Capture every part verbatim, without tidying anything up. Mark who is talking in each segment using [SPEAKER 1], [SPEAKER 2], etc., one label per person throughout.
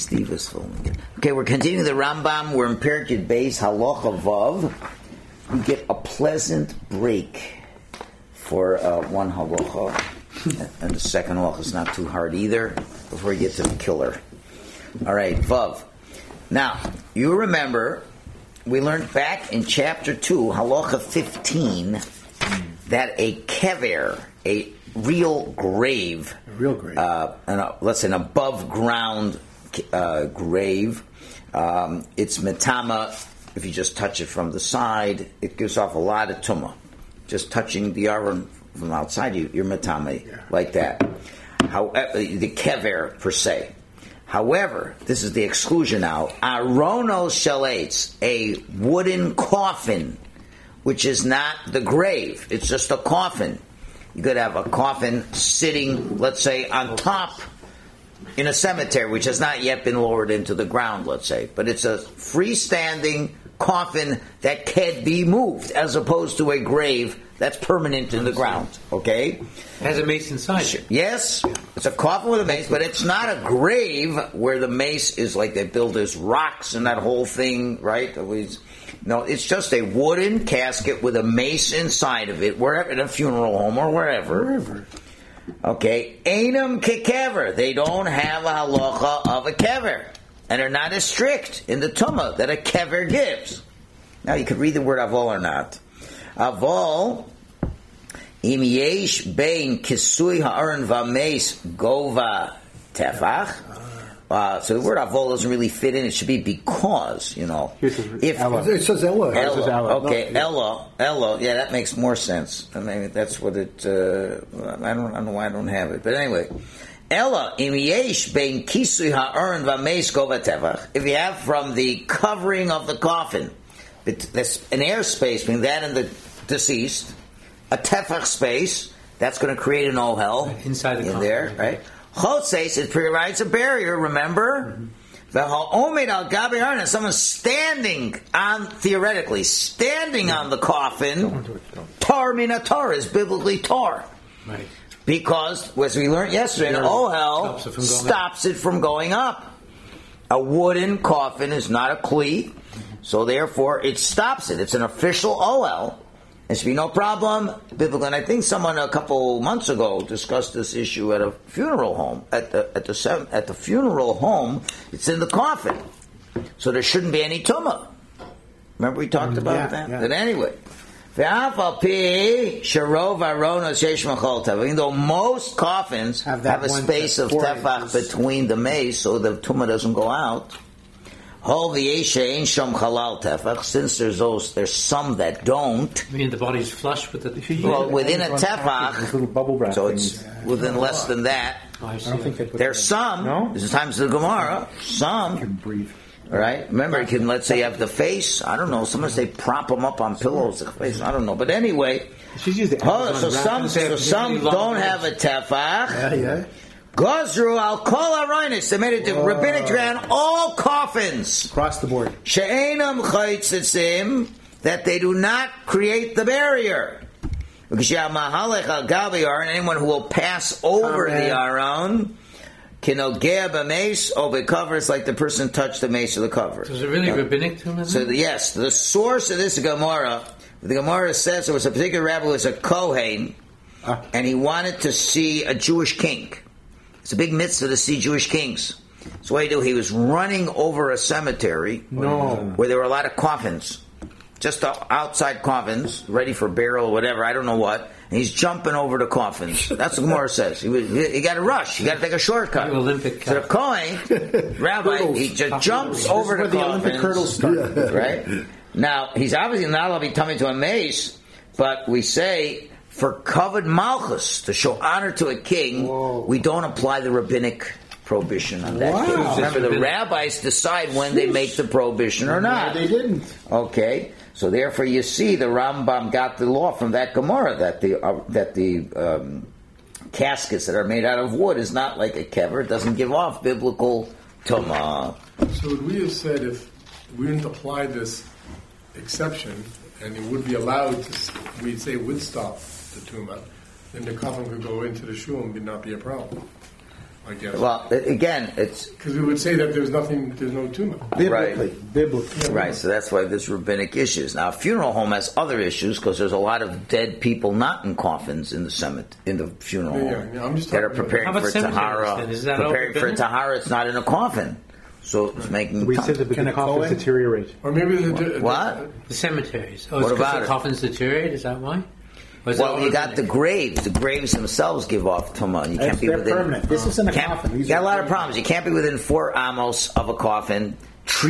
[SPEAKER 1] Steve is filming it. Okay, we're continuing the Rambam. We're in Perek Beis Halacha Vav. We get a pleasant break for uh, one halacha, and the second halacha is not too hard either. Before we get to the killer. All right, Vav. Now you remember we learned back in chapter two, halacha fifteen, that a kever, a real grave,
[SPEAKER 2] a real grave,
[SPEAKER 1] uh, an, uh, let's say an above ground uh, grave. Um, it's metama. If you just touch it from the side, it gives off a lot of tumah. Just touching the aron from outside, you, you're metama, yeah. Like that. However, the kever per se. However, this is the exclusion now. Aronos shalates, a wooden coffin, which is not the grave. It's just a coffin. You could have a coffin sitting, let's say, on top in a cemetery, which has not yet been lowered into the ground, let's say. But it's a freestanding coffin that can be moved, as opposed to a grave that's permanent in the ground. Okay?
[SPEAKER 3] It has a mace inside it.
[SPEAKER 1] Yes, it's a coffin with a mace, but it's not a grave where the mace is like they build as rocks and that whole thing, right? Always, no, it's just a wooden casket with a mace inside of it, wherever, in a funeral home or wherever.
[SPEAKER 2] Wherever.
[SPEAKER 1] Okay, Einam kekever. They don't have a halacha of a kever. And they're not as strict in the tumah that a kever gives. Now you could read the word avol or not. Avol, im yesh bein kisui ha'aron v'meis gova tefach. Uh, so the word avol doesn't really fit in. It should be because, you know.
[SPEAKER 2] If Ella. It says Ella.
[SPEAKER 1] Ella.
[SPEAKER 2] It Ella.
[SPEAKER 1] Okay,
[SPEAKER 2] no,
[SPEAKER 1] Ella. Ella. Yeah, that makes more sense. I mean, that's what it. Uh, I don't. I don't know why I don't have it, but anyway. Ella im yesh bein kisui ha'aron v'meis gova tefach. If you have from the covering of the coffin, there's an airspace between that and the deceased, a tefach space that's going to create an ohel
[SPEAKER 3] inside the
[SPEAKER 1] in
[SPEAKER 3] coffin,
[SPEAKER 1] there, right? Chotzeis, it provides a barrier. Remember, v'ha'omed al gabi ha'aron, and someone's standing on, theoretically, standing on the coffin. Tar mina tar is biblically tar,
[SPEAKER 3] right?
[SPEAKER 1] Because, as we learned yesterday, an ohel stops it, stops it from going up. A wooden coffin is not a kli, so therefore it stops it. It's an official ohel. There should be no problem, biblical. And I think someone a couple months ago discussed this issue at a funeral home. At the at the at the funeral home, it's in the coffin, so there shouldn't be any tumah. Remember we talked about
[SPEAKER 2] yeah,
[SPEAKER 1] that.
[SPEAKER 2] Yeah.
[SPEAKER 1] But anyway. Even though most coffins have, have a space of tefach between the mace, so the tumah doesn't go out. Since there's those, there's some that don't.
[SPEAKER 3] I mean, the body's flush with the.
[SPEAKER 1] Well, within a tefach, so it's within less than that.
[SPEAKER 3] Oh, I
[SPEAKER 2] I don't think they put
[SPEAKER 1] there's some.
[SPEAKER 2] No?
[SPEAKER 1] There's times in the Gemara. Some.
[SPEAKER 2] You can breathe.
[SPEAKER 1] All right. Remember, you can, let's say you have the face. I don't know. Sometimes they prop them up on pillows. The face. I don't know. But anyway.
[SPEAKER 2] She's used the
[SPEAKER 1] Oh, so some, so some don't have a tefach.
[SPEAKER 2] Yeah, yeah.
[SPEAKER 1] Gozru al kol araynis. They made it to rabbinic ban all coffins.
[SPEAKER 2] Across the board.
[SPEAKER 1] She'enam chaytzitzim, that they do not create the barrier. Because mahalech al gabi aron, anyone who will pass over the aron, kinogea b'meis or becovers like the person touched the mace or the cover.
[SPEAKER 3] So is it really uh, rabbinic to him?
[SPEAKER 1] So the, yes, the source of this Gemara, the Gemara says there was a particular rabbi who was a Kohen, uh. and he wanted to see a Jewish king. It's a big mitzvah to see Jewish kings. So what he do? He was running over a cemetery
[SPEAKER 2] no.
[SPEAKER 1] where there were a lot of coffins, just outside coffins, ready for burial or whatever. I don't know what. And he's jumping over the coffins. That's what Gemara says. He, was, he, he got to rush. He got to take a shortcut.
[SPEAKER 3] Olympic
[SPEAKER 1] so the Kohen, rabbi, he just jumps this over the, the coffins. Olympic hurdles start. Right? Now, he's obviously not allowed to be tummy to a mace, but we say for covered malchus, to show honor to a king, Whoa. we don't apply the rabbinic prohibition on that.
[SPEAKER 2] Wow.
[SPEAKER 1] Remember, the rabbis decide when they make the prohibition or not.
[SPEAKER 2] No, they didn't.
[SPEAKER 1] Okay. So therefore, you see, the Rambam got the law from that Gemara that the uh, that the um, caskets that are made out of wood is not like a kever; it doesn't give off biblical tumah.
[SPEAKER 4] So would we have said if we didn't apply this exception and it would be allowed to, we'd say would stop the tumah, then the coffin could go into the shul and not be a problem. I guess.
[SPEAKER 1] Well, again, it's
[SPEAKER 4] Because we would say that there's nothing, there's no tumor.
[SPEAKER 2] Biblically.
[SPEAKER 1] Right.
[SPEAKER 2] Biblically.
[SPEAKER 1] right. So that's why there's rabbinic issues. Now, a funeral home has other issues because there's a lot of dead people not in coffins in the cemetery, in the funeral
[SPEAKER 4] Yeah,
[SPEAKER 1] home
[SPEAKER 4] yeah, I'm just
[SPEAKER 1] that are
[SPEAKER 4] talking about-
[SPEAKER 1] preparing
[SPEAKER 3] How about
[SPEAKER 1] for
[SPEAKER 3] cemeteries,
[SPEAKER 1] tahara.
[SPEAKER 3] then? Is that
[SPEAKER 1] Preparing for
[SPEAKER 3] open?
[SPEAKER 1] tahara, it's not in a coffin, so it's making.
[SPEAKER 5] We said that the
[SPEAKER 2] Can a
[SPEAKER 5] coffins
[SPEAKER 2] Cohen-
[SPEAKER 5] deteriorate.
[SPEAKER 4] Or maybe the,
[SPEAKER 1] What?
[SPEAKER 3] The cemeteries. Oh,
[SPEAKER 1] What
[SPEAKER 3] it's 'cause
[SPEAKER 1] about
[SPEAKER 3] the
[SPEAKER 1] it?
[SPEAKER 3] coffins deteriorate? Is that why? Or is
[SPEAKER 1] Well,
[SPEAKER 3] it
[SPEAKER 1] you got the
[SPEAKER 3] organic?
[SPEAKER 1] graves. The graves themselves give off tumah. You can't
[SPEAKER 2] That's,
[SPEAKER 1] be
[SPEAKER 2] they're
[SPEAKER 1] within.
[SPEAKER 2] permanent. This isn't a
[SPEAKER 1] Can't-
[SPEAKER 2] coffin.
[SPEAKER 1] You
[SPEAKER 2] These
[SPEAKER 1] got a
[SPEAKER 2] are
[SPEAKER 1] lot of
[SPEAKER 2] permanent.
[SPEAKER 1] problems. You can't be within four amos of a coffin.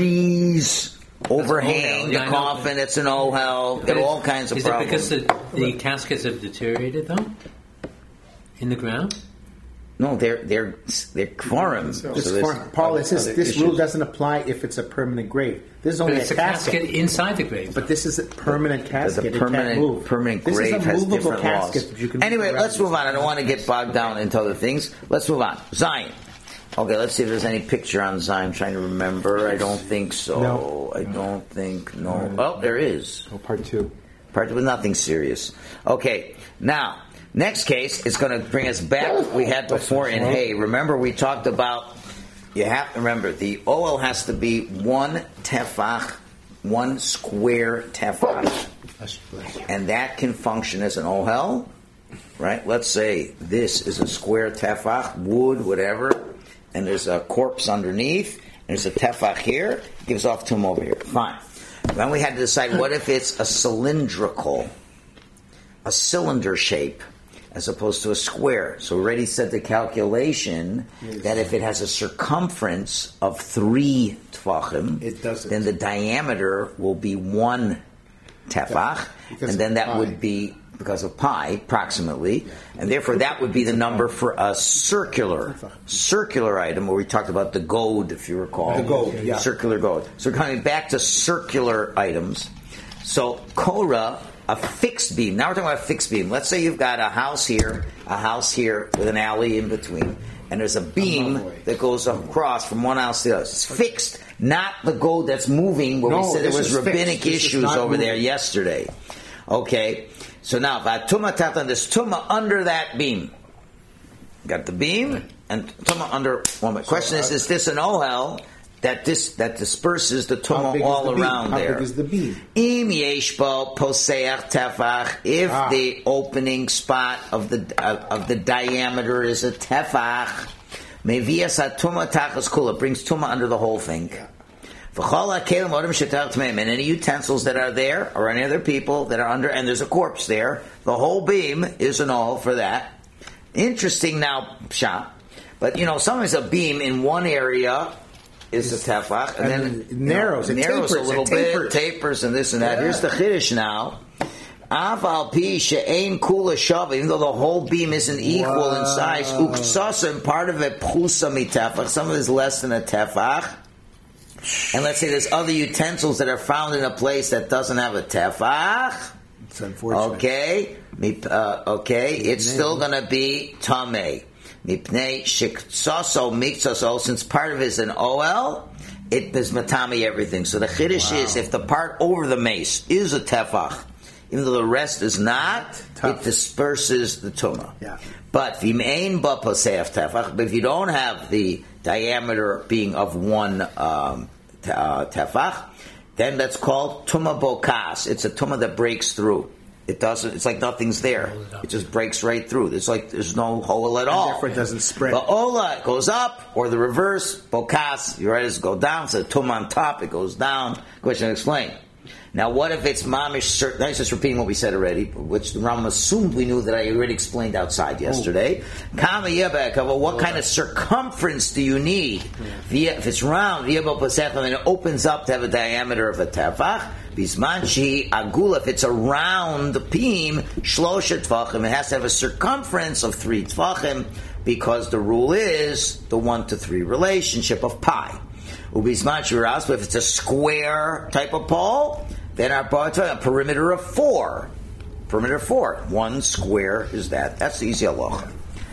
[SPEAKER 1] Trees overhang
[SPEAKER 3] ohel.
[SPEAKER 1] the
[SPEAKER 3] Yeah, I know.
[SPEAKER 1] coffin. It's an ohel. Got
[SPEAKER 3] Is-
[SPEAKER 1] all kinds of
[SPEAKER 3] is
[SPEAKER 1] problems.
[SPEAKER 3] it because the, the caskets have deteriorated, though? In the ground?
[SPEAKER 1] No, they're they're they're kforim.
[SPEAKER 4] So
[SPEAKER 2] This
[SPEAKER 1] there's
[SPEAKER 2] for, Paul,
[SPEAKER 1] other-
[SPEAKER 2] this, is,
[SPEAKER 1] other
[SPEAKER 2] this
[SPEAKER 1] issues.
[SPEAKER 2] rule doesn't apply if it's a permanent grave. This is
[SPEAKER 3] But
[SPEAKER 2] only
[SPEAKER 3] it's
[SPEAKER 2] a
[SPEAKER 3] a
[SPEAKER 2] casket.
[SPEAKER 3] casket inside the grave.
[SPEAKER 2] But this is a permanent casket.
[SPEAKER 1] The
[SPEAKER 2] It
[SPEAKER 1] permanent
[SPEAKER 2] can't move.
[SPEAKER 1] permanent
[SPEAKER 2] this
[SPEAKER 1] grave
[SPEAKER 2] is a
[SPEAKER 1] has
[SPEAKER 2] movable
[SPEAKER 1] different
[SPEAKER 2] casket
[SPEAKER 1] laws.
[SPEAKER 2] that you can move
[SPEAKER 1] Anyway,
[SPEAKER 2] around.
[SPEAKER 1] let's move on. I don't want to get bogged down into other things. Let's move on. Zion. Okay, let's see if there's any picture on Zion. I'm trying to remember. I don't think so.
[SPEAKER 5] No.
[SPEAKER 1] I don't think no. Oh, there is.
[SPEAKER 5] Oh, part two.
[SPEAKER 1] Part with nothing serious. Okay, now next case is going to bring us back. We had before in Hay. Remember, we talked about. You have to remember the oil has to be one tefach, one square tefach, and that can function as an ohel. Right? Let's say this is a square tefach, wood, whatever, and there's a corpse underneath, and there's a tefach here, gives off tum over here. Fine. Then we had to decide what if it's a cylindrical, a cylinder shape, as opposed to a square. So we already said the calculation
[SPEAKER 2] Yes.
[SPEAKER 1] that if it has a circumference of three tefachim,
[SPEAKER 2] It doesn't.
[SPEAKER 1] then the diameter will be one tefach,
[SPEAKER 2] Because
[SPEAKER 1] and then
[SPEAKER 2] of
[SPEAKER 1] that
[SPEAKER 2] pi.
[SPEAKER 1] would be because of pi, approximately, and therefore that would be the number for a circular circular item where we talked about the gold, if you recall.
[SPEAKER 2] The gold, yeah.
[SPEAKER 1] Circular gold. So we're coming back to circular items. So Korah, a fixed beam. Now we're talking about a fixed beam. Let's say you've got a house here, a house here with an alley in between, and there's a beam that goes across from one house to the other. It's fixed, not the gold that's moving where
[SPEAKER 2] No,
[SPEAKER 1] we said there
[SPEAKER 2] this
[SPEAKER 1] was
[SPEAKER 2] is
[SPEAKER 1] rabbinic
[SPEAKER 2] fixed. This is
[SPEAKER 1] issues
[SPEAKER 2] not
[SPEAKER 1] over there
[SPEAKER 2] moving.
[SPEAKER 1] yesterday. Okay, so now vatuma tatan, there's tuma under that beam. Got the beam and tuma under. Well, my question is: Is this an ohel that this that disperses the
[SPEAKER 2] How
[SPEAKER 1] tuma
[SPEAKER 2] big is
[SPEAKER 1] all
[SPEAKER 2] the beam?
[SPEAKER 1] around
[SPEAKER 2] How
[SPEAKER 1] there?
[SPEAKER 2] big is the beam?
[SPEAKER 1] Im yeshbo poseach tefach. If
[SPEAKER 2] Ah.
[SPEAKER 1] the opening spot of the of, of the diameter is a tefach, mevias atuma tachas kula, brings tuma under the whole thing. And any utensils that are there, or any other people that are under, and there's a corpse there, the whole beam is an all for that. Interesting now, Pshat. But, you know, sometimes a beam in one area is a tefach, and,
[SPEAKER 2] And
[SPEAKER 1] then
[SPEAKER 2] it narrows,
[SPEAKER 1] you know,
[SPEAKER 2] it
[SPEAKER 1] narrows
[SPEAKER 2] tapers,
[SPEAKER 1] a little
[SPEAKER 2] it
[SPEAKER 1] bit,
[SPEAKER 2] tapers.
[SPEAKER 1] tapers and this and that.
[SPEAKER 2] Yeah.
[SPEAKER 1] Here's the chiddush now. Av al pi she'ein kula shava, even though the whole beam isn't equal in size, uktsasa, and part of it pchusa mitefach, some of it is less than a tefach. And let's say there's other utensils that are found in a place that doesn't have a tefach.
[SPEAKER 2] It's unfortunate.
[SPEAKER 1] Okay, Mi- uh, okay, it's still going to be tamei. Mipnei shiksaso miksaso, since part of it is an ol, it is matami everything. So the chiddush is if the part over the mace is a tefach, even though the rest is not,
[SPEAKER 2] Tough.
[SPEAKER 1] it disperses the tumah.
[SPEAKER 2] Yeah.
[SPEAKER 1] But v'mein ba poseach tefach, but if you don't have the diameter being of one um, te- uh, tefach, then that's called tumah bokas. It's a tumah that breaks through. It doesn't. It's like nothing's there. It just breaks right through. It's like there's no hole at all.
[SPEAKER 2] therefore it doesn't spread.
[SPEAKER 1] But ola, it goes up, or the reverse. Bokas, you're right, it go down. So tumah on top, it goes down. Question explain. Now, what if it's mamish? That's just repeating what we said already, which the Rambam assumed we knew that I already explained outside yesterday. Kama yebek, well, what kind of circumference do you need? Via, if it's round, yebel pasech, and it opens up to have a diameter of a tefach. Bismanchi agula, if it's a round beam, shlosha tefachim, it has to have a circumference of three tefachim, because the rule is the one to three relationship of pi. Ubismanchi ras, but if it's a square type of pole, then our a perimeter of four. Perimeter four. One square is that. That's the easy halacha.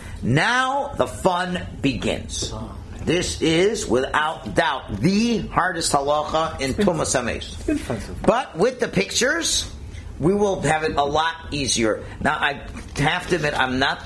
[SPEAKER 1] Now the fun begins. This is, without doubt, the hardest halacha in Tumas HaMeis. But with the pictures, we will have it a lot easier. Now, I have to admit, I'm not the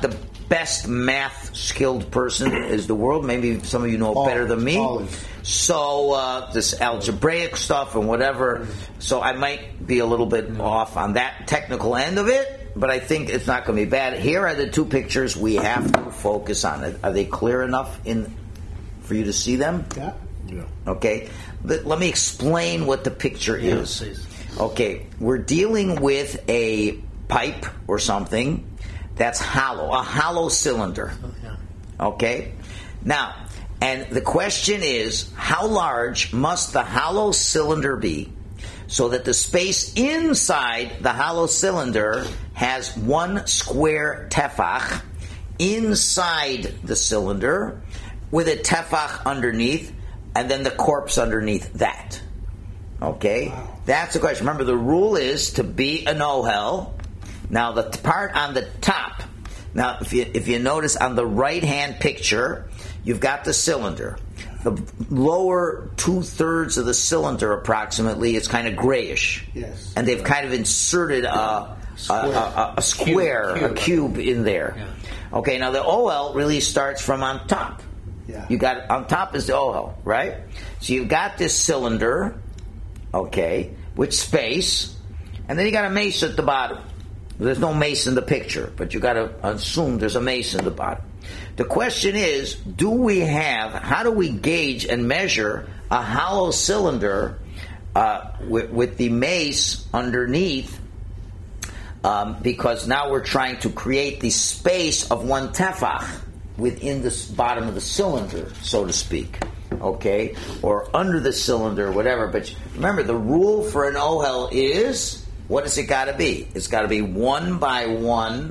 [SPEAKER 1] best math skilled person is the world. Maybe some of you know
[SPEAKER 2] Always,
[SPEAKER 1] better than me.
[SPEAKER 2] always.
[SPEAKER 1] So uh, this algebraic stuff and whatever. So I might be a little bit off on that technical end of it, but I think it's not going to be bad. Here are the two pictures we have to focus on. Are they clear enough in for you to see them?
[SPEAKER 2] Yeah.
[SPEAKER 4] Yeah.
[SPEAKER 1] Okay. Let, let me explain what the picture is.
[SPEAKER 3] please.
[SPEAKER 1] Okay, we're dealing with a pipe or something that's hollow, a hollow cylinder.
[SPEAKER 3] Oh, yeah.
[SPEAKER 1] Okay? Now, and the question is, how large must the hollow cylinder be so that the space inside the hollow cylinder has one square tefach inside the cylinder with a tefach underneath and then the corpse underneath that? Okay?
[SPEAKER 2] Wow.
[SPEAKER 1] That's the question. Remember, the rule is to be an ohel. Now, the t- part on the top, now, if you, if you notice on the right-hand picture, you've got the cylinder. The lower two-thirds of the cylinder, approximately, is kind of grayish.
[SPEAKER 2] Yes.
[SPEAKER 1] And they've kind of inserted a, a, a, a, a square,
[SPEAKER 3] Cube,
[SPEAKER 1] a cube in there.
[SPEAKER 3] Yeah.
[SPEAKER 1] Okay, now the ohel really starts from on top.
[SPEAKER 2] Yeah.
[SPEAKER 1] You got, on top is the ohel, right? So you've got this cylinder, okay, with space, and then you got a mace at the bottom. There's no mace in the picture, but you got to assume there's a mace in the bottom. The question is, do we have, how do we gauge and measure a hollow cylinder uh, with, with the mace underneath? Um, because now we're trying to create the space of one tefach within the bottom of the cylinder, so to speak. Okay, or under the cylinder, whatever. But remember, the rule for an ohel is, what does it got to be? It's got to be one by one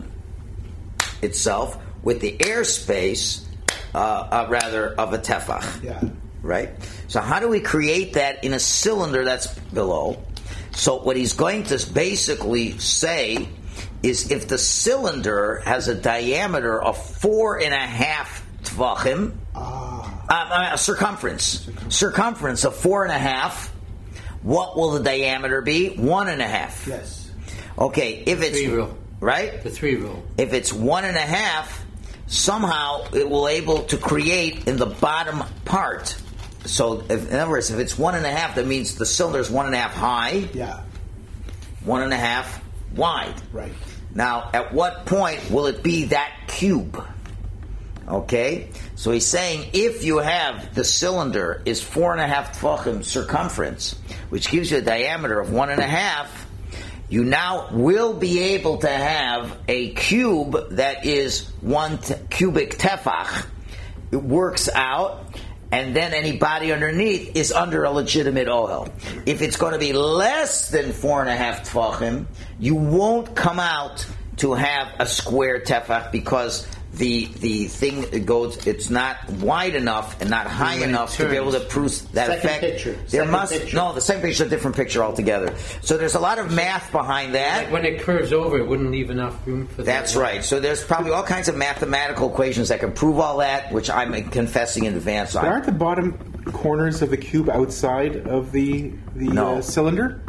[SPEAKER 1] itself with the airspace, uh, uh, rather, of a tefach.
[SPEAKER 2] Yeah.
[SPEAKER 1] Right? So how do we create that in a cylinder that's below? So what he's going to basically say is if the cylinder has a diameter of four and a half tvachim,
[SPEAKER 2] Ah.
[SPEAKER 1] uh, uh, circumference, circumference of four and a half, what will the diameter be? One and a half.
[SPEAKER 2] Yes.
[SPEAKER 1] Okay, if it's
[SPEAKER 3] Three rule.
[SPEAKER 1] right,
[SPEAKER 3] The three rule.
[SPEAKER 1] if it's one and a half, somehow it will able to create in the bottom part. So, if, in other words, if it's one and a half, that means the cylinder is one and a half high,
[SPEAKER 2] Yeah.
[SPEAKER 1] one and a half wide.
[SPEAKER 2] Right.
[SPEAKER 1] Now, at what point will it be that cube? Okay? So he's saying if you have the cylinder is four and a half tefachim circumference, which gives you a diameter of one and a half, you now will be able to have a cube that is one t- cubic tefach. It works out, and then any body underneath is under a legitimate ohel. If it's going to be less than four and a half tefachim, you won't come out to have a square tefach because the the thing goes, it's not wide enough and not high
[SPEAKER 3] When it
[SPEAKER 1] enough to be able to
[SPEAKER 3] turns.
[SPEAKER 1] prove that
[SPEAKER 2] Second
[SPEAKER 1] effect.
[SPEAKER 2] picture.
[SPEAKER 1] There
[SPEAKER 2] Second
[SPEAKER 1] must
[SPEAKER 2] picture.
[SPEAKER 1] no the second picture is a different picture altogether. So there's a lot of math behind that.
[SPEAKER 3] Like when it curves over, it wouldn't leave enough room for
[SPEAKER 1] That's
[SPEAKER 3] that.
[SPEAKER 1] right. So there's probably all kinds of mathematical equations that can prove all that, which I'm confessing in advance.
[SPEAKER 5] But
[SPEAKER 1] on.
[SPEAKER 5] aren't the bottom corners of the cube outside of the the
[SPEAKER 1] No.
[SPEAKER 5] uh, cylinder?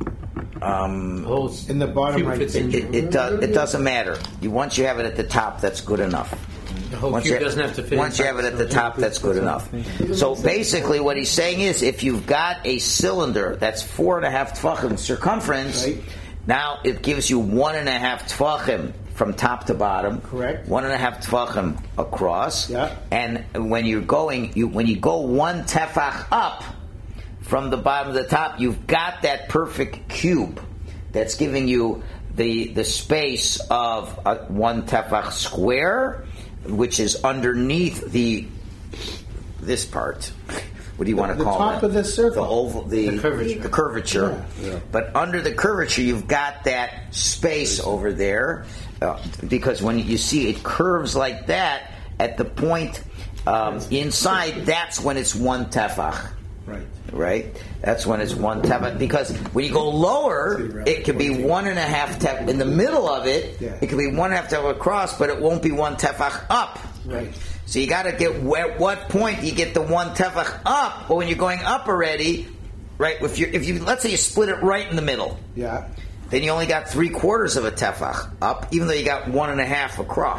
[SPEAKER 1] Um,
[SPEAKER 3] The whole
[SPEAKER 2] In the bottom
[SPEAKER 3] cube
[SPEAKER 2] right
[SPEAKER 3] fits in.
[SPEAKER 1] it, it, does, it doesn't matter. You, once you have it at the top, that's good enough.
[SPEAKER 3] The whole
[SPEAKER 1] Once
[SPEAKER 3] cube
[SPEAKER 1] you,
[SPEAKER 3] doesn't have to fit.
[SPEAKER 1] once you have it at the top, that's good enough. So basically, what he's saying is, if you've got a cylinder that's four and a half tefachim circumference,
[SPEAKER 2] Right.
[SPEAKER 1] now it gives you one and a half tefachim from top to bottom.
[SPEAKER 2] Correct.
[SPEAKER 1] One and a half tefachim across.
[SPEAKER 2] Yeah.
[SPEAKER 1] And when you're going, you when you go one tefach up from the bottom to the top, you've got that perfect cube that's giving you the the space of a one tefach square, which is underneath the this part. What do you want to
[SPEAKER 2] The
[SPEAKER 1] call
[SPEAKER 2] top
[SPEAKER 1] it?
[SPEAKER 2] of the circle.
[SPEAKER 1] The oval, the,
[SPEAKER 3] The curvature.
[SPEAKER 1] the curvature.
[SPEAKER 2] Yeah. Yeah.
[SPEAKER 1] But under the curvature, you've got that space over there, uh, because when you see it curves like that at the point um, inside, that's when it's one tefach.
[SPEAKER 2] Right.
[SPEAKER 1] Right? That's when it's one tefach. Because when you go lower, it could be one and a half tefach. In the middle of it,
[SPEAKER 2] Yeah.
[SPEAKER 1] it could be one and a half tefach across, but it won't be one tefach up.
[SPEAKER 2] Right.
[SPEAKER 1] So you got to get, at what point do you get the one tefach up? But when you're going up already, right? If you, if you, let's say you split it right in the middle,
[SPEAKER 2] Yeah.
[SPEAKER 1] then you only got three quarters of a tefach up, even though you got one and a half across.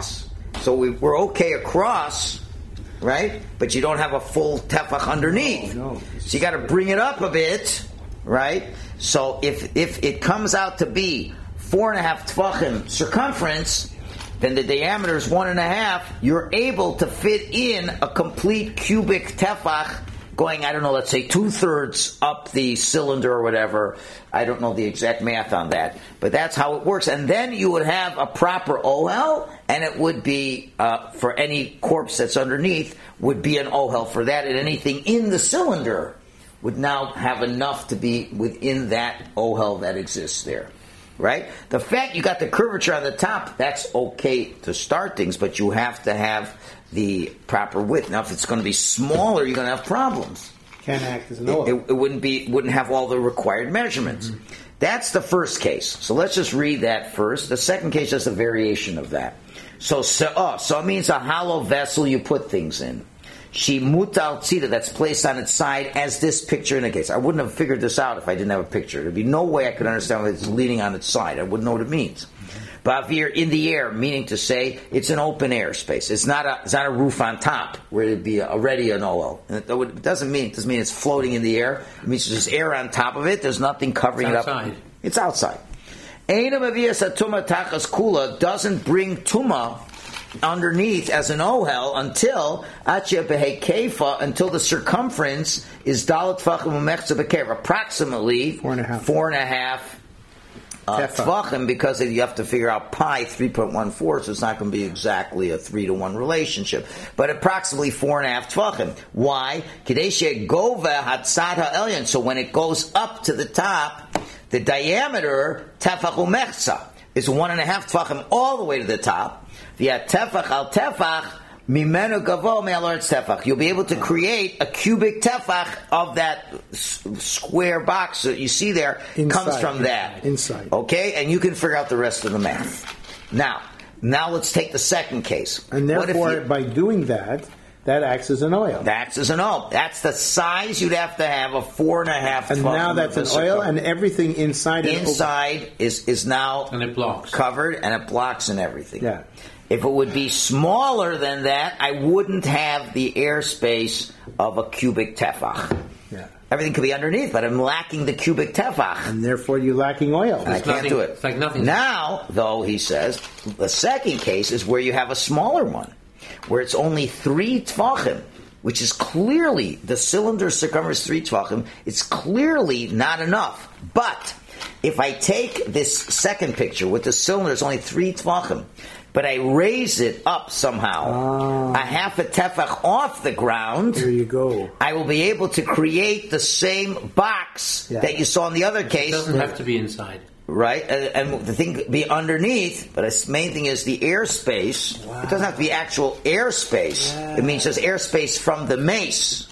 [SPEAKER 1] So we, we're okay across, right? But you don't have a full tefach underneath.
[SPEAKER 2] No, no.
[SPEAKER 1] So you got to bring it up a bit, right? So if if it comes out to be four and a half tefachim circumference, then the diameter is one and a half. You're able to fit in a complete cubic tefach going, I don't know, let's say two-thirds up the cylinder or whatever. I don't know the exact math on that. But that's how it works. And then you would have a proper ohel, and it would be, uh, for any corpse that's underneath, would be an ohel for that. And anything in the cylinder would now have enough to be within that ohel that exists there. Right? The fact you got the curvature on the top, that's okay to start things, but you have to have the proper width. Now, if it's going to be smaller, you're going to have problems.
[SPEAKER 2] Can act as an
[SPEAKER 1] It,
[SPEAKER 2] oil.
[SPEAKER 1] it, it wouldn't be, wouldn't have all the required measurements. Mm-hmm. That's the first case. So let's just read that first. The second case is a variation of that. So, so, oh, so it means a hollow vessel you put things in. She mutal tzita, that's placed on its side, as this picture indicates. I wouldn't have figured this out if I didn't have a picture. There'd be no way I could understand why it's leaning on its side. I wouldn't know what it means. Bavir, in the air, meaning to say it's an open air space. It's not a, it's not a roof on top where it'd be already an O L. And it doesn't mean, it doesn't mean it's floating in the air. It means there's air on top of it. There's nothing covering
[SPEAKER 3] It's
[SPEAKER 1] it up.
[SPEAKER 3] outside.
[SPEAKER 1] It's outside. Eina Mavias Atuma Tachas Kula doesn't bring Tuma underneath as an ohel until Achia Behe Kefa, until the circumference is Dalat Tvachim Umechza Bekev, approximately
[SPEAKER 2] Four and a half.
[SPEAKER 1] Four and a half uh,
[SPEAKER 2] Tefa.
[SPEAKER 1] Tvachim, because you have to figure out pi three point one four, so it's not going to be exactly a three to one relationship, but approximately four and a half Tvachim. Why? Kadeshe Gova Hatzad HaElyon. So when it goes up to the top, the diameter Tefach Umechza is one and a half Tvachim all the way to the top. Via tefach al tefach, mimenu gavo me'aloretz tefach. You'll be able to create a cubic tefach of that s- square box that you see there.
[SPEAKER 2] Inside.
[SPEAKER 1] Comes from that.
[SPEAKER 2] Inside.
[SPEAKER 1] Okay, and you can figure out the rest of the math. Now, now let's take the second case.
[SPEAKER 2] And
[SPEAKER 1] What if
[SPEAKER 2] therefore,
[SPEAKER 1] you-
[SPEAKER 2] by doing that, that acts as an oil.
[SPEAKER 1] That's as an oil. That's the size you'd have to have a four and a half.
[SPEAKER 2] and now
[SPEAKER 1] tefachim
[SPEAKER 2] that's
[SPEAKER 1] of
[SPEAKER 2] an
[SPEAKER 1] the
[SPEAKER 2] oil,
[SPEAKER 1] circum-
[SPEAKER 2] and everything inside it.
[SPEAKER 1] inside is is now
[SPEAKER 3] And it blocks.
[SPEAKER 1] covered, and it blocks and everything.
[SPEAKER 2] Yeah.
[SPEAKER 1] If it would be smaller than that, I wouldn't have the airspace of a cubic tefach.
[SPEAKER 2] Yeah.
[SPEAKER 1] Everything could be underneath, but I'm lacking the cubic tefach.
[SPEAKER 2] And therefore, you're lacking oil.
[SPEAKER 1] And I can't
[SPEAKER 3] nothing-
[SPEAKER 1] do it.
[SPEAKER 3] it's like nothing.
[SPEAKER 1] Now, though, he says, the second case is where you have a smaller one, where it's only three tefachim, which is clearly, the cylinder circumference three tefachim, it's clearly not enough. But if I take this second picture with the cylinder, it's only three tefachim, but I raise it up somehow, a half a tefach off the ground,
[SPEAKER 2] There you go.
[SPEAKER 1] I will be able to create the same box
[SPEAKER 2] Yeah.
[SPEAKER 1] that you saw in the other
[SPEAKER 3] It
[SPEAKER 1] case.
[SPEAKER 3] doesn't have to be inside.
[SPEAKER 1] Right, and, and the thing could be underneath, but the main thing is the airspace.
[SPEAKER 2] Wow.
[SPEAKER 1] It doesn't have to be actual airspace.
[SPEAKER 2] Yeah.
[SPEAKER 1] It means just airspace from the mace.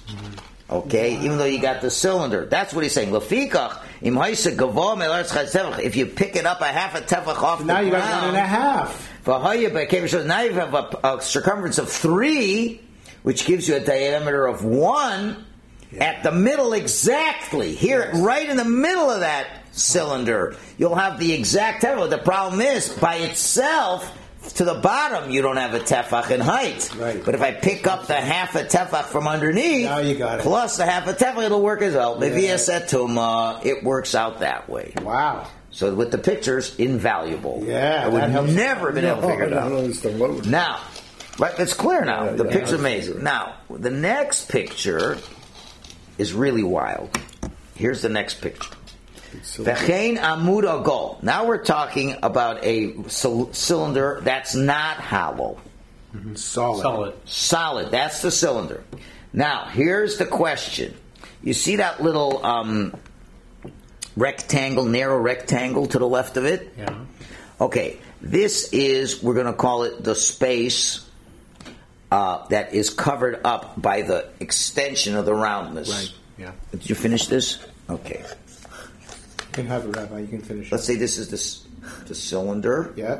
[SPEAKER 1] Okay, even though you got the cylinder. That's what he's saying. Lefikach, im haisa gavo me'aretz chayz. If you pick it up a half a tefach off
[SPEAKER 2] Now
[SPEAKER 1] the
[SPEAKER 2] you got one and a
[SPEAKER 1] ground,
[SPEAKER 2] half.
[SPEAKER 1] v'haya be'kev, so now you have a, a circumference of three, which gives you a diameter of one. At the middle exactly, here, right in the middle of that cylinder, you'll have the exact tefach. The problem is, by itself, to the bottom, you don't have a tefach in height.
[SPEAKER 2] Right.
[SPEAKER 1] But if I pick up the half a tefach from underneath,
[SPEAKER 2] Now you got it.
[SPEAKER 1] plus the half a tefach, it'll work as well. Maybe
[SPEAKER 2] Yeah.
[SPEAKER 1] a setuma, it works out that way.
[SPEAKER 2] Wow.
[SPEAKER 1] So with the pictures, invaluable.
[SPEAKER 2] Yeah,
[SPEAKER 1] I would
[SPEAKER 2] that helps.
[SPEAKER 1] never have been able to figure it
[SPEAKER 4] No,
[SPEAKER 1] out.
[SPEAKER 4] no, it's the load.
[SPEAKER 1] Now, right, it's clear now.
[SPEAKER 4] Yeah,
[SPEAKER 1] the
[SPEAKER 4] yeah.
[SPEAKER 1] picture's amazing. Now, the next picture is really wild. Here's the next picture. V'chein amud agol. Now we're talking about a c- cylinder that's not hollow.
[SPEAKER 2] Solid.
[SPEAKER 3] Solid.
[SPEAKER 1] Solid. That's the cylinder. Now, here's the question. You see that little um, rectangle, narrow rectangle to the left of it?
[SPEAKER 3] Yeah.
[SPEAKER 1] Okay, this is, we're going to call it the space uh, that is covered up by the extension of the roundness.
[SPEAKER 2] Right.
[SPEAKER 3] Yeah.
[SPEAKER 1] Did you finish this? Okay.
[SPEAKER 2] You can have it, Rabbi. You can finish
[SPEAKER 1] Let's
[SPEAKER 2] it.
[SPEAKER 1] say this is this, the cylinder,
[SPEAKER 2] Yeah.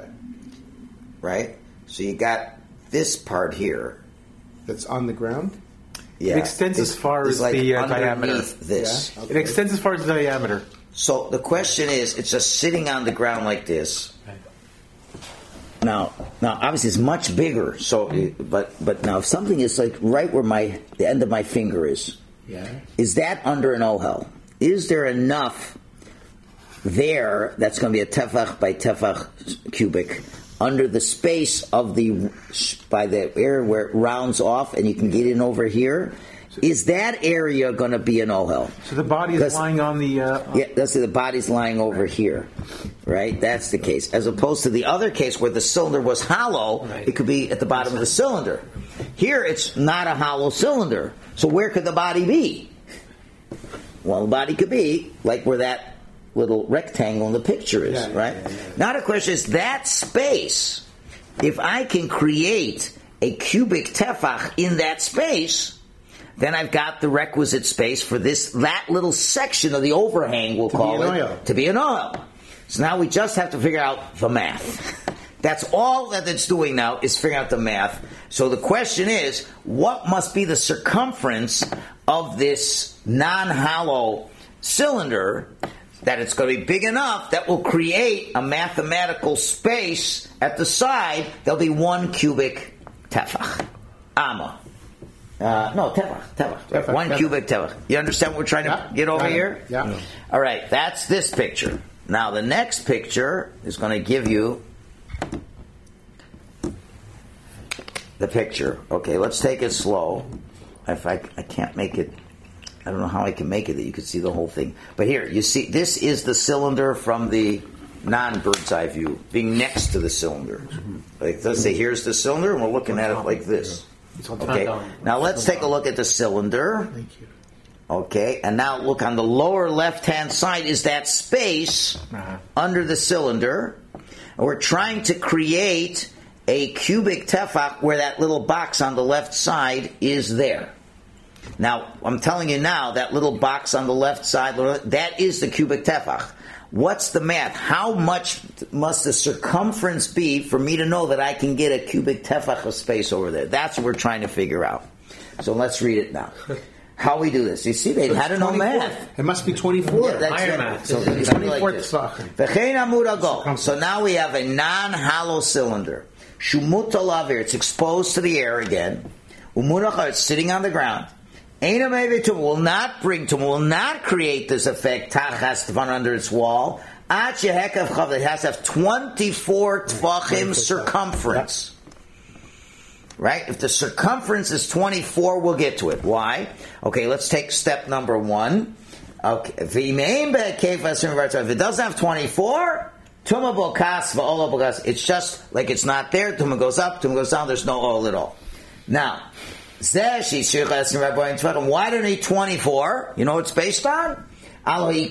[SPEAKER 1] right? So you got this part here.
[SPEAKER 2] That's on the ground.
[SPEAKER 1] Yeah.
[SPEAKER 5] It extends as
[SPEAKER 1] It's-
[SPEAKER 5] far
[SPEAKER 1] it's
[SPEAKER 5] as
[SPEAKER 1] like
[SPEAKER 5] the, uh,
[SPEAKER 1] underneath
[SPEAKER 5] diameter.
[SPEAKER 1] This.
[SPEAKER 2] Yeah.
[SPEAKER 5] It extends as far as the diameter.
[SPEAKER 1] So the question is, it's just sitting on the ground like this.
[SPEAKER 3] Right.
[SPEAKER 1] now, now, obviously, it's much bigger. So, but but now, if something is like right where my the end of my finger is,
[SPEAKER 2] Yeah.
[SPEAKER 1] is that under an ohel? Is there enough there that's going to be a tefach by tefach cubic under the space of the by the area where it rounds off, and you can get in over here? Is that area going to be an ohel?
[SPEAKER 5] So the body is
[SPEAKER 1] 'Cause-
[SPEAKER 5] lying on the. Uh,
[SPEAKER 1] Yeah, that's the body's lying over here, right? That's the case. As opposed to the other case where the cylinder was hollow,
[SPEAKER 3] Right.
[SPEAKER 1] it could be at the bottom of the cylinder. Here, it's not a hollow cylinder. So where could the body be? Well, the body could be like where that little rectangle in the picture is,
[SPEAKER 2] Yeah, yeah,
[SPEAKER 1] right?
[SPEAKER 2] yeah, yeah.
[SPEAKER 1] Now the question is that space. If I can create a cubic tefach in that space, then I've got the requisite space for this that little section of the overhang, we'll
[SPEAKER 2] To
[SPEAKER 1] call
[SPEAKER 2] be an
[SPEAKER 1] it,
[SPEAKER 2] oil.
[SPEAKER 1] to be an oil. So now we just have to figure out the math. That's all that it's doing now is figuring out the math. So the question is, what must be the circumference of this non-hollow cylinder that it's going to be big enough that will create a mathematical space at the side? There'll be one cubic tefach. Amma. Uh, no, tefach, tefach.
[SPEAKER 2] Tefach,
[SPEAKER 1] One
[SPEAKER 2] tefach.
[SPEAKER 1] cubic tefach. You understand what we're trying to
[SPEAKER 2] Yeah,
[SPEAKER 1] get over
[SPEAKER 2] got it.
[SPEAKER 1] here?
[SPEAKER 2] Yeah. Yeah.
[SPEAKER 1] All right, that's this picture. Now the next picture is going to give you the picture. Okay, let's take it slow. If I, I can't make it, I don't know how I can make it that you can see the whole thing. But here, you see, this is the cylinder from the non-bird's eye view, being next to the cylinder. Like, let's say here's the cylinder, and we're looking at it like this. Okay, now let's take a look at the cylinder.
[SPEAKER 2] Thank you.
[SPEAKER 1] Okay, and now look on the lower left-hand side is that space
[SPEAKER 5] Uh-huh.
[SPEAKER 1] under the cylinder. And we're trying to create a cubic tefach where that little box on the left side is there. Now, I'm telling you now, that little box on the left side, that is the cubic tefach. What's the math? How much must the circumference be for me to know that I can get a cubic tefach of space over there? That's what we're trying to figure out. So let's read it now. How we do this? You see, they had to know math.
[SPEAKER 2] It must be twenty-four.
[SPEAKER 1] Yeah, that's
[SPEAKER 3] Higher
[SPEAKER 1] it.
[SPEAKER 3] math.
[SPEAKER 1] So,
[SPEAKER 3] It's
[SPEAKER 1] it's gonna be
[SPEAKER 2] twenty-four
[SPEAKER 1] like this.
[SPEAKER 2] tzachim.
[SPEAKER 1] V'chein amud agol. So now we have a non-hollow cylinder. Shumut alavir. It's exposed to the air again. Umunachar. It's sitting on the ground. Eina mevitum will not bring to will not create this effect. Tachas tvan under its wall. At yehekav chav. It has to have twenty-four tvachim circumference. Right? If the circumference is twenty-four, we'll get to it. Why? Okay, let's take step number one. Okay, if it doesn't have twenty-four, tuma bokas va'ola bokas. It's just like it's not there. Tuma goes up, tuma goes down. There's no oil at all. Now, why do you need twenty-four? You know what it's based on? On the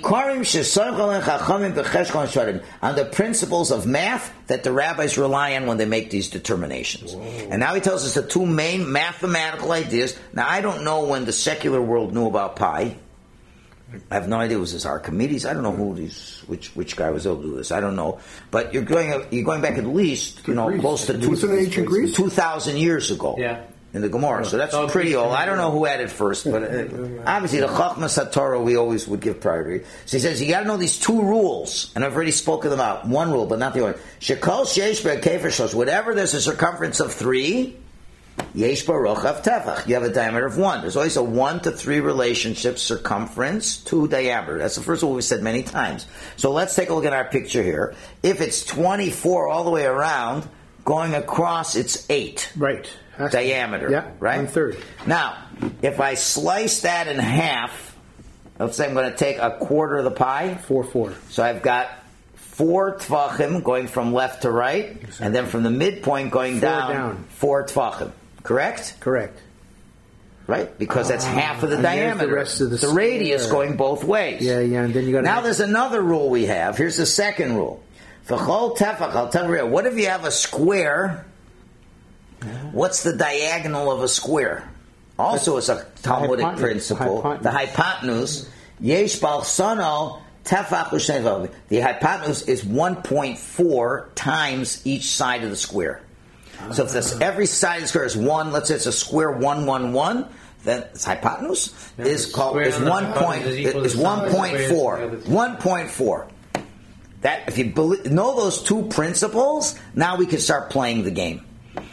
[SPEAKER 1] principles of math that the rabbis rely on when they make these determinations. Whoa. And now he tells us the two main mathematical ideas. Now, I don't know when the secular world knew about pi. I have no idea. Was this Archimedes? I don't know who these, which which guy was able to do this. I don't know. But you're going you're going back at least you know
[SPEAKER 4] Greece.
[SPEAKER 1] close to
[SPEAKER 4] It
[SPEAKER 1] two
[SPEAKER 4] was in ancient Greece?
[SPEAKER 1] two thousand years ago.
[SPEAKER 3] Yeah.
[SPEAKER 1] In the Gemara, so that's
[SPEAKER 3] Oh,
[SPEAKER 1] pretty
[SPEAKER 3] Greece.
[SPEAKER 1] old. I don't know who had it first, but uh, obviously the Chachmas HaTorah we always would give priority. So he says you got to know these two rules, and I've already spoken them out. One rule, but not the other. Shekol sheish be'kefer shlosh. Whatever there's a circumference of three, yesh barochav tefach. You have a diameter of one. There's always a one to three relationship, circumference to diameter. That's the first rule we've said many times. So let's take a look at our picture here. If it's twenty-four all the way around, going across, it's eight.
[SPEAKER 2] Right. Has to-
[SPEAKER 1] Diameter,
[SPEAKER 2] Yeah,
[SPEAKER 1] right?
[SPEAKER 2] one third.
[SPEAKER 1] Now, if I slice that in half, let's say I'm going to take a quarter of the pie.
[SPEAKER 2] Four, four.
[SPEAKER 1] So I've got four tvachim going from left to right, and then from the midpoint going
[SPEAKER 2] Four
[SPEAKER 1] down,
[SPEAKER 2] down.
[SPEAKER 1] four tvachim. Correct?
[SPEAKER 2] Correct.
[SPEAKER 1] Right? Because that's half of the
[SPEAKER 2] and there's the
[SPEAKER 1] diameter.
[SPEAKER 2] rest of the
[SPEAKER 1] the radius
[SPEAKER 2] square.
[SPEAKER 1] going both ways.
[SPEAKER 2] Yeah, yeah, and then you got
[SPEAKER 1] Now there's another rule we have. Here's the second rule. V'chol tefach, I'll tell you, what if you have a square? What's the diagonal of a square? Also, it's a Talmudic
[SPEAKER 2] hypotenuse.
[SPEAKER 1] principle.
[SPEAKER 2] Hypotenuse.
[SPEAKER 1] The hypotenuse, yesh balsano tefach l'shnei. The hypotenuse is one point four times each side of the square. So if this, every side of the square is one, let's say it's a square one one one, then its hypotenuse is called
[SPEAKER 3] square
[SPEAKER 1] is
[SPEAKER 3] on the
[SPEAKER 1] one
[SPEAKER 3] hypotenuse
[SPEAKER 1] point
[SPEAKER 3] is equal to
[SPEAKER 1] is
[SPEAKER 3] the sum
[SPEAKER 1] one
[SPEAKER 3] of the
[SPEAKER 1] point
[SPEAKER 3] squares
[SPEAKER 1] four
[SPEAKER 3] of the other two.
[SPEAKER 1] one point four. That if you believe, know those two principles, now we can start playing the game.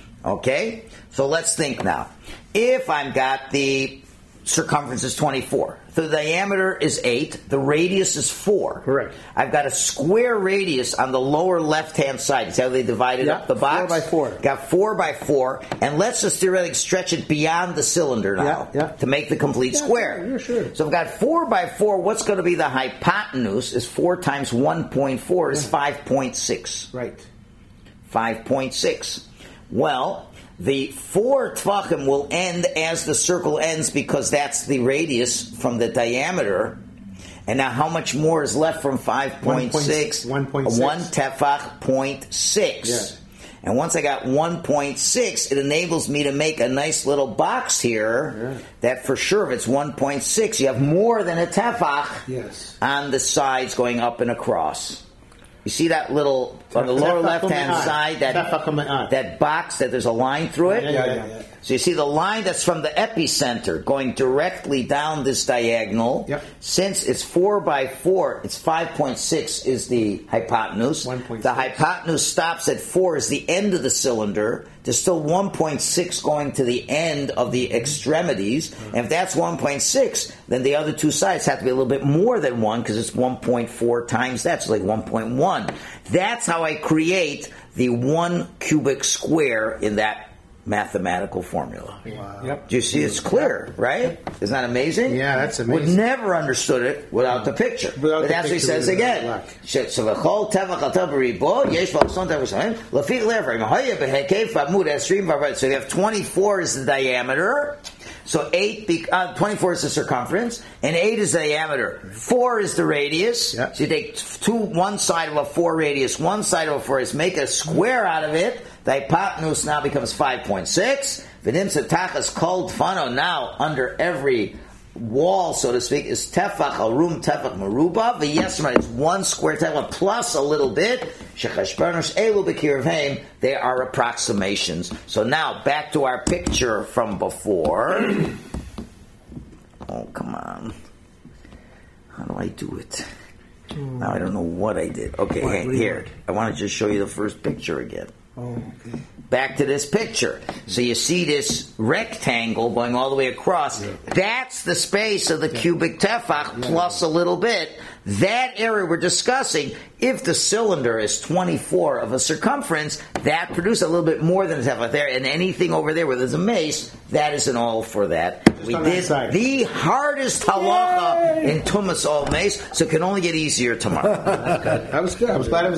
[SPEAKER 1] Okay? So let's think now. If I've got the circumference is twenty-four, the diameter is eight, the radius is four.
[SPEAKER 2] Correct.
[SPEAKER 1] I've got a square radius on the lower left-hand side. See how they divided
[SPEAKER 2] Yeah,
[SPEAKER 1] up the box?
[SPEAKER 2] four by four.
[SPEAKER 1] Got four by four, and let's just theoretically stretch it beyond the cylinder now
[SPEAKER 2] Yeah, yeah.
[SPEAKER 1] to make the complete
[SPEAKER 2] Yeah,
[SPEAKER 1] square.
[SPEAKER 2] yeah, sure.
[SPEAKER 1] So I've got four by four. What's going to be the hypotenuse is four times one point four is five point six.
[SPEAKER 2] Right.
[SPEAKER 1] five point six. Well, the four tvachim will end as the circle ends because that's the radius from the diameter. And now how much more is left from five point six?
[SPEAKER 2] one point six.
[SPEAKER 1] One tefach point six.
[SPEAKER 2] Yeah.
[SPEAKER 1] And once I got one point six, it enables me to make a nice little box here
[SPEAKER 2] Yeah.
[SPEAKER 1] that for sure if it's one point six, you have more than a tefach
[SPEAKER 2] Yes.
[SPEAKER 1] on the sides going up and across. You see that little, on the lower
[SPEAKER 2] Tefach
[SPEAKER 1] left-hand
[SPEAKER 2] ume'at.
[SPEAKER 1] side, that,
[SPEAKER 2] Tefach ume'at.
[SPEAKER 1] that box that there's a line through it?
[SPEAKER 2] Yeah, yeah, yeah, yeah.
[SPEAKER 1] So you see the line that's from the epicenter going directly down this diagonal.
[SPEAKER 2] Yep.
[SPEAKER 1] Since it's four by four, it's five point six is the hypotenuse.
[SPEAKER 2] one point six.
[SPEAKER 1] The hypotenuse stops at four is the end of the cylinder. There's still one point six going to the end of the extremities. And if that's one point six, then the other two sides have to be a little bit more than one because it's one point four times that. So like one point one. That's how I create the one cubic square in that mathematical formula.
[SPEAKER 2] Wow. Yep.
[SPEAKER 1] Do you see? It's clear, right? Isn't that amazing?
[SPEAKER 2] Yeah, that's
[SPEAKER 1] Would
[SPEAKER 2] amazing.
[SPEAKER 1] never understood it without the picture.
[SPEAKER 2] Without
[SPEAKER 1] but
[SPEAKER 2] the
[SPEAKER 1] that's what he
[SPEAKER 2] picture,
[SPEAKER 1] says
[SPEAKER 2] we wouldn't
[SPEAKER 1] again.
[SPEAKER 2] have luck.
[SPEAKER 1] So v'chol tevach al tevach b'ribo, yesh v'alson tevach shayim, l'fi lever, imahaya b'hekei f'amud esrim v'avet. So you have twenty-four is the diameter. So eight, be, uh, twenty-four is the circumference, and eight is the diameter. Four is the radius.
[SPEAKER 2] Yeah.
[SPEAKER 1] So you take two, one side of a four radius, one side of a four radius, make a square out of it. The hypotenuse now becomes five point six. V'nimsa tachas kol tfano. Now, under every wall, so to speak, is tefach arum tefach meruba. V'yesmer is one square tefach plus a little bit. Shechashbernush elu b'kirvheim. They are approximations. So now, back to our picture from before. Oh, come on. How do I do it? Now I don't know what I did. Okay,
[SPEAKER 2] What?
[SPEAKER 1] hey,
[SPEAKER 2] What do you
[SPEAKER 1] here.
[SPEAKER 2] want?
[SPEAKER 1] I want to just show you the first picture again.
[SPEAKER 2] Oh, okay.
[SPEAKER 1] Back to this picture. So you see this rectangle going all the way across. That's the space of the cubic tefach plus a little bit. That area we're discussing, if the cylinder is twenty-four of a circumference, that produces a little bit more than a tefach there. And anything over there where there's a mace, that isn't all for that. we
[SPEAKER 2] on that
[SPEAKER 1] did
[SPEAKER 2] side.
[SPEAKER 1] the hardest halacha in Tumas All Mace, so it can only get easier tomorrow.
[SPEAKER 2] That was good. I was glad it was